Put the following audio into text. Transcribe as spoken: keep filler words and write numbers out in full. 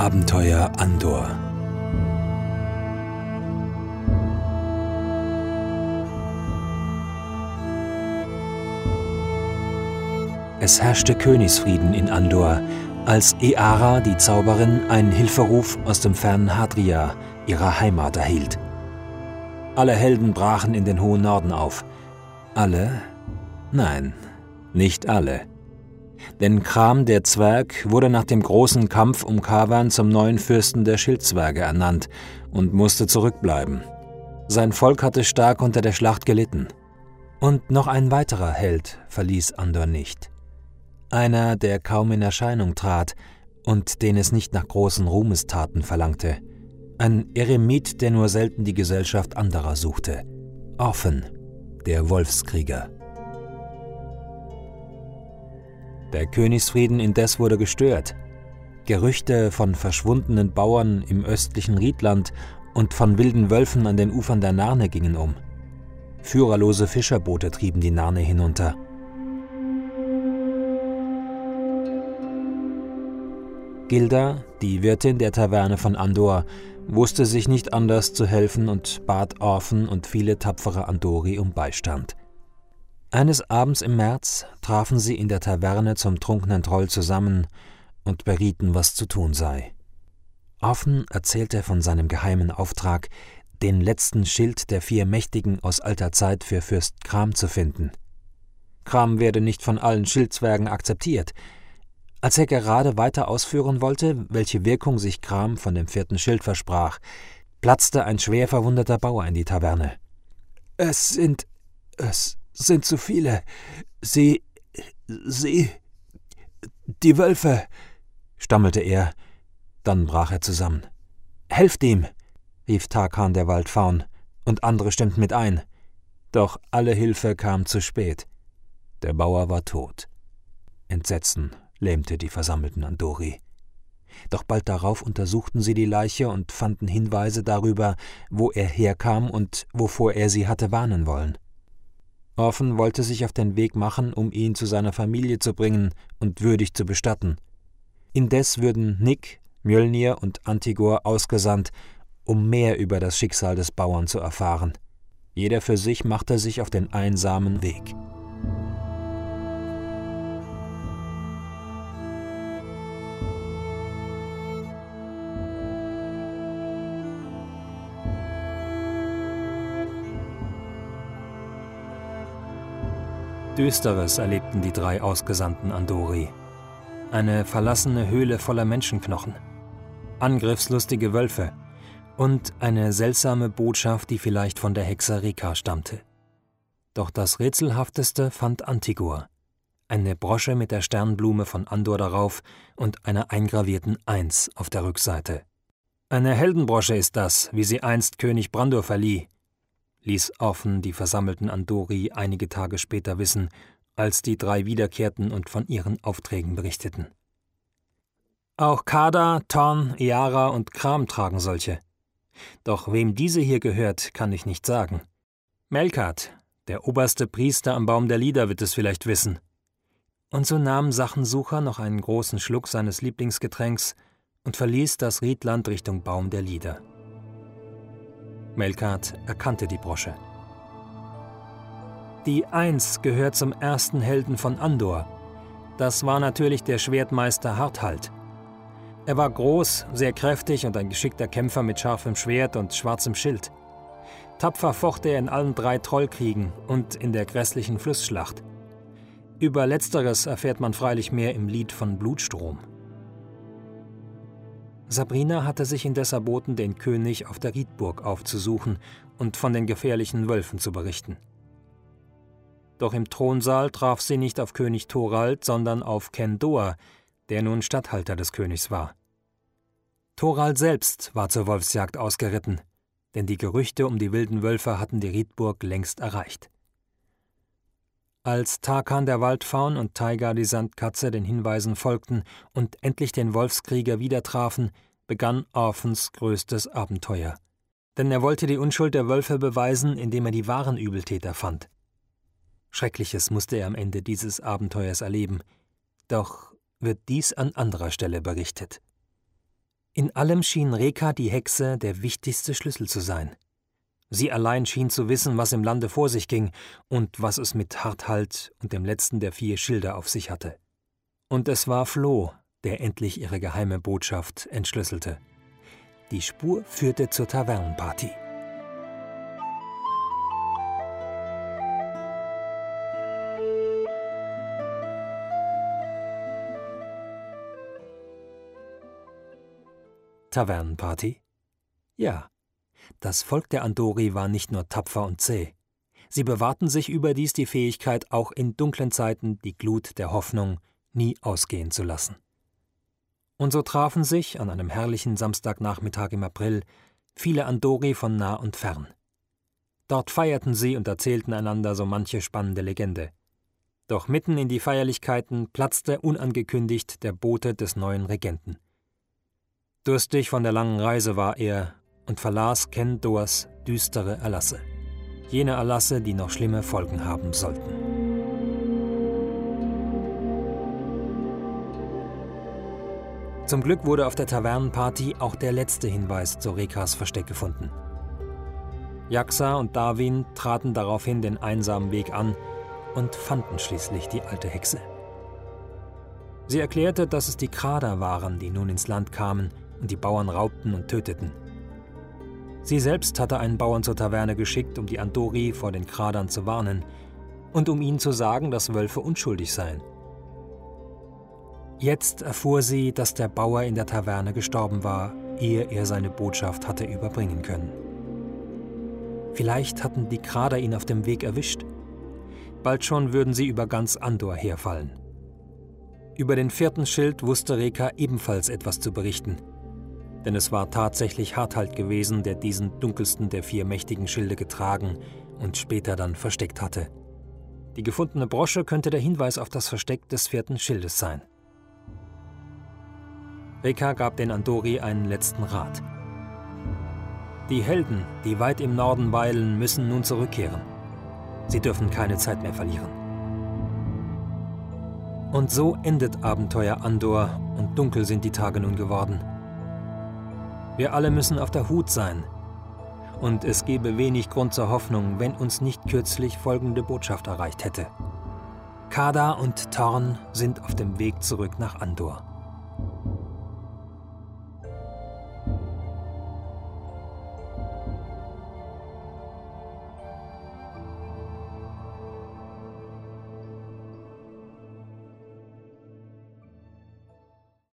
Abenteuer Andor. Es herrschte Königsfrieden in Andor, als Eara, die Zauberin, einen Hilferuf aus dem fernen Hadria, ihrer Heimat, erhielt. Alle Helden brachen in den hohen Norden auf. Alle? Nein, nicht alle. Denn Chram, der Zwerg, wurde nach dem großen Kampf um Kavan zum neuen Fürsten der Schildzwerge ernannt und musste zurückbleiben. Sein Volk hatte stark unter der Schlacht gelitten. Und noch ein weiterer Held verließ Andor nicht. Einer, der kaum in Erscheinung trat und den es nicht nach großen Ruhmestaten verlangte. Ein Eremit, der nur selten die Gesellschaft anderer suchte. Orphan, der Wolfskrieger. Der Königsfrieden indes wurde gestört. Gerüchte von verschwundenen Bauern im östlichen Riedland und von wilden Wölfen an den Ufern der Narne gingen um. Führerlose Fischerboote trieben die Narne hinunter. Gilda, die Wirtin der Taverne von Andor, wusste sich nicht anders zu helfen und bat Orphan und viele tapfere Andori um Beistand. Eines Abends im März trafen sie in der Taverne zum trunkenen Troll zusammen und berieten, was zu tun sei. Orphan erzählte von seinem geheimen Auftrag, den letzten Schild der vier Mächtigen aus alter Zeit für Fürst Chram zu finden. Chram werde nicht von allen Schildzwergen akzeptiert. Als er gerade weiter ausführen wollte, welche Wirkung sich Chram von dem vierten Schild versprach, platzte ein schwer verwundeter Bauer in die Taverne. »Es sind... es sind zu viele. Sie... sie... die Wölfe«, stammelte er. Dann brach er zusammen. »Helft ihm«, rief Tarkan der Waldfaun, und andere stimmten mit ein. Doch alle Hilfe kam zu spät. Der Bauer war tot. Entsetzen lähmte die versammelten Andori. Doch bald darauf untersuchten sie die Leiche und fanden Hinweise darüber, wo er herkam und wovor er sie hatte warnen wollen. Orphan wollte sich auf den Weg machen, um ihn zu seiner Familie zu bringen und würdig zu bestatten. Indes würden Nick, Mjölnir und Antigor ausgesandt, um mehr über das Schicksal des Bauern zu erfahren. Jeder für sich machte sich auf den einsamen Weg. Düsteres erlebten die drei ausgesandten Andori. Eine verlassene Höhle voller Menschenknochen, angriffslustige Wölfe und eine seltsame Botschaft, die vielleicht von der Hexe Rika stammte. Doch das Rätselhafteste fand Antigor. Eine Brosche mit der Sternblume von Andor darauf und einer eingravierten Eins auf der Rückseite. »Eine Heldenbrosche ist das, wie sie einst König Brandur verlieh«, ließ Orphan die versammelten Andori einige Tage später wissen, als die drei wiederkehrten und von ihren Aufträgen berichteten. Auch Kada, Thorn, Eara und Chram tragen solche. Doch wem diese hier gehört, kann ich nicht sagen. Melkart, der oberste Priester am Baum der Lieder, wird es vielleicht wissen. Und so nahm Sachensucher noch einen großen Schluck seines Lieblingsgetränks und verließ das Riedland Richtung Baum der Lieder. Melkart erkannte die Brosche. Die Eins gehört zum ersten Helden von Andor. Das war natürlich der Schwertmeister Harthalt. Er war groß, sehr kräftig und ein geschickter Kämpfer mit scharfem Schwert und schwarzem Schild. Tapfer focht er in allen drei Trollkriegen und in der grässlichen Flussschlacht. Über Letzteres erfährt man freilich mehr im Lied von Blutstrom. Sabrina hatte sich indes erboten, den König auf der Riedburg aufzusuchen und von den gefährlichen Wölfen zu berichten. Doch im Thronsaal traf sie nicht auf König Thorald, sondern auf Kendoa, der nun Statthalter des Königs war. Thorald selbst war zur Wolfsjagd ausgeritten, denn die Gerüchte um die wilden Wölfe hatten die Riedburg längst erreicht. Als Tarkan der Waldfaun und Taiga die Sandkatze den Hinweisen folgten und endlich den Wolfskrieger wieder trafen, begann Orphans größtes Abenteuer. Denn er wollte die Unschuld der Wölfe beweisen, indem er die wahren Übeltäter fand. Schreckliches musste er am Ende dieses Abenteuers erleben, doch wird dies an anderer Stelle berichtet. In allem schien Reka, die Hexe, der wichtigste Schlüssel zu sein. Sie allein schien zu wissen, was im Lande vor sich ging und was es mit Harthalt und dem letzten der vier Schilde auf sich hatte. Und es war Floh, der endlich ihre geheime Botschaft entschlüsselte. Die Spur führte zur Tavernenparty. Tavernenparty? Ja, das Volk der Andori war nicht nur tapfer und zäh. Sie bewahrten sich überdies die Fähigkeit, auch in dunklen Zeiten die Glut der Hoffnung nie ausgehen zu lassen. Und so trafen sich an einem herrlichen Samstagnachmittag im April viele Andori von nah und fern. Dort feierten sie und erzählten einander so manche spannende Legende. Doch mitten in die Feierlichkeiten platzte unangekündigt der Bote des neuen Regenten. Durstig von der langen Reise war er und verlas Ken Doers düstere Erlasse. Jene Erlasse, die noch schlimme Folgen haben sollten. Zum Glück wurde auf der Tavernenparty auch der letzte Hinweis zu Rekas Versteck gefunden. Jaxa und Darwin traten daraufhin den einsamen Weg an und fanden schließlich die alte Hexe. Sie erklärte, dass es die Krader waren, die nun ins Land kamen und die Bauern raubten und töteten. Sie selbst hatte einen Bauern zur Taverne geschickt, um die Andori vor den Kradern zu warnen und um ihnen zu sagen, dass Wölfe unschuldig seien. Jetzt erfuhr sie, dass der Bauer in der Taverne gestorben war, ehe er seine Botschaft hatte überbringen können. Vielleicht hatten die Krader ihn auf dem Weg erwischt. Bald schon würden sie über ganz Andor herfallen. Über den vierten Schild wusste Reka ebenfalls etwas zu berichten. Denn es war tatsächlich Harthalt gewesen, der diesen dunkelsten der vier mächtigen Schilde getragen und später dann versteckt hatte. Die gefundene Brosche könnte der Hinweis auf das Versteck des vierten Schildes sein. Reka gab den Andori einen letzten Rat. Die Helden, die weit im Norden weilen, müssen nun zurückkehren. Sie dürfen keine Zeit mehr verlieren. Und so endet Abenteuer Andor und dunkel sind die Tage nun geworden. Wir alle müssen auf der Hut sein. Und es gäbe wenig Grund zur Hoffnung, wenn uns nicht kürzlich folgende Botschaft erreicht hätte. Kada und Thorn sind auf dem Weg zurück nach Andor.